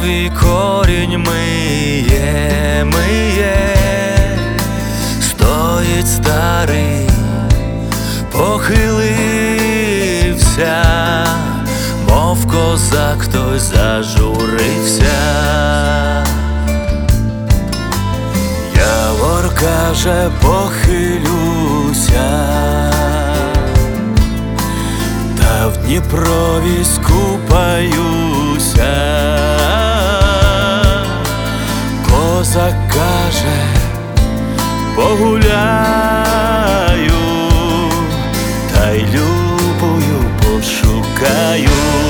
крові корінь миє, стоїть старий, похилився, мов козак хтось зажурився. Явор каже, похилюся, та в Дніпрові скупаюся. Козак каже, погуляю, та й любою пошукаю.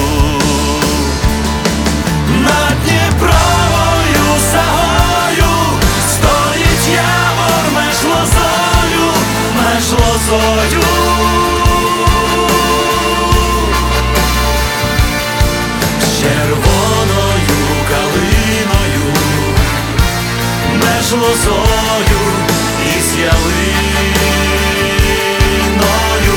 Над Дніпровою сагою стоїть явор меж лозою, меж лозою. З червоною калиною, меж лозою і з ялиною.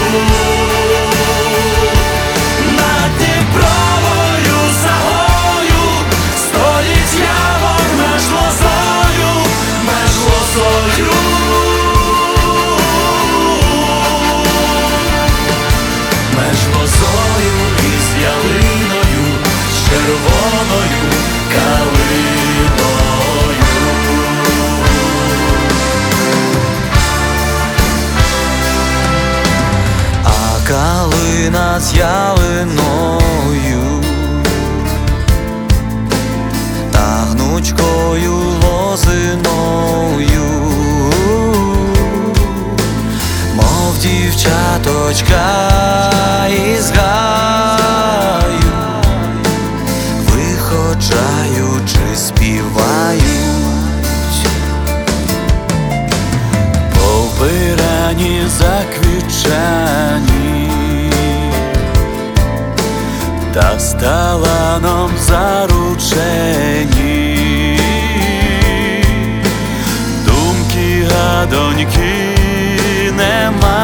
Над Дніпровою сагою стоїть явор меж лозою, меж лозою. Меж лозою і з ялиною, з червоною калиною. А калина з ялиною та гнучкою лозиною, мов дівчаточка із гаю, виходжаючи співають. Повбирані, заквітчані, та з таланом заручені. Думки, гадоньки нема,